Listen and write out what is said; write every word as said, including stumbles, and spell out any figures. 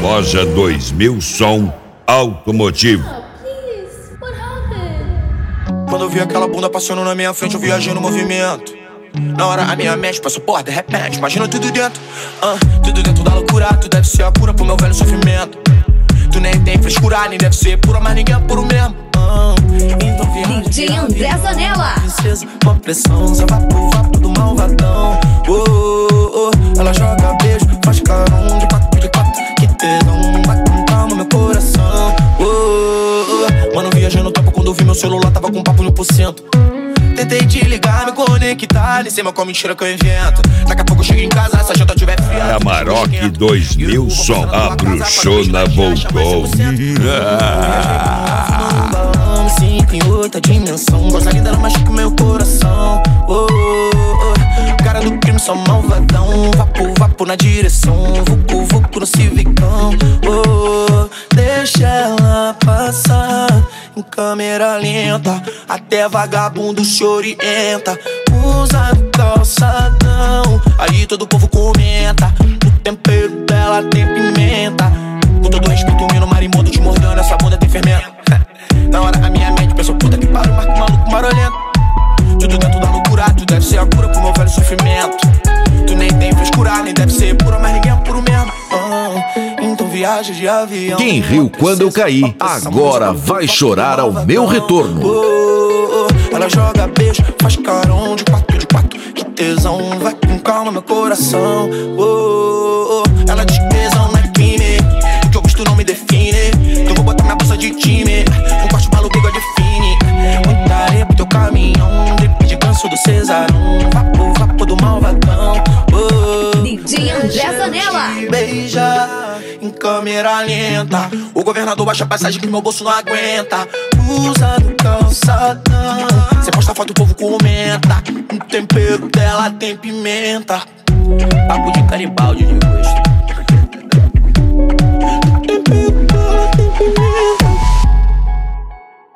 Loja dois mil Som Automotivo. Quando eu vi aquela bunda passando na minha frente, eu viajei no movimento. Na hora a minha mente passou, porra, de repente, imagina tudo dentro, uh, tudo dentro da loucura. Tu deve ser a cura pro meu velho sofrimento. Tu nem tem frescura, nem deve ser pura, mas ninguém é puro mesmo. uh, Então viaja D J André Zanella. Princesa, uma pressão, só vapo, vapo do malvadão. oh, oh, oh. Ela joga beijo, faz carão de quatro, de quatro. Que tesão, vai com calma meu coração. oh, oh, oh. Mano, viajei no tempo quando eu vi meu celular, tava com papo mil por cento. Tentei te ligar, me conectar, nem sei mais qual mentira que eu invento. Daqui a pouco eu chego em casa, se a janta tiver fria. Amarok dois mil Som, a bruxona voltou. Cinco em outra dimensão, gostaria dela mais que meu coração. oh, oh, oh. Cara do crime, só malvadão. Vapo, vapo na direção, vucu, vucu no civicão. oh, Deixa ela passar em câmera lenta, até vagabundo se orienta. Usa no calçadão, aí todo o povo comenta. O tempero dela tem pimenta. Com todo respeito, o no marimbondo te mordendo, essa bunda tem fermento. Na hora a minha mente pensou, puta que pariu, marco maluco marolento. Tudo dentro da loucura, tu deve ser a cura pro meu velho sofrimento. Tu nem tem frescura, nem deve ser pura, mas ninguém é puro mesmo. oh, Então viaja de avião. Quem riu quando eu caí, agora vai chorar ao meu retorno. oh, oh, Ela joga beijo, faz carão de quatro, de quatro. Que tesão, vai com calma meu coração. oh, oh, oh. Ela diz que tesão não é crime, o que eu gosto não me define. Então vou botar minha bolsa de time, um corte maluco igual define. Muita areia pro teu caminhão, drip de ganso do Cesarão. Vapo, vapo do malvadão. oh, D J André Zanella. Beija em câmera lenta, o governador baixa a passagem que meu bolso não aguenta. Usa no calçadão, cê posta foto, o povo comenta. O tempero dela tem pimenta. Papo de caribaldi de gosto.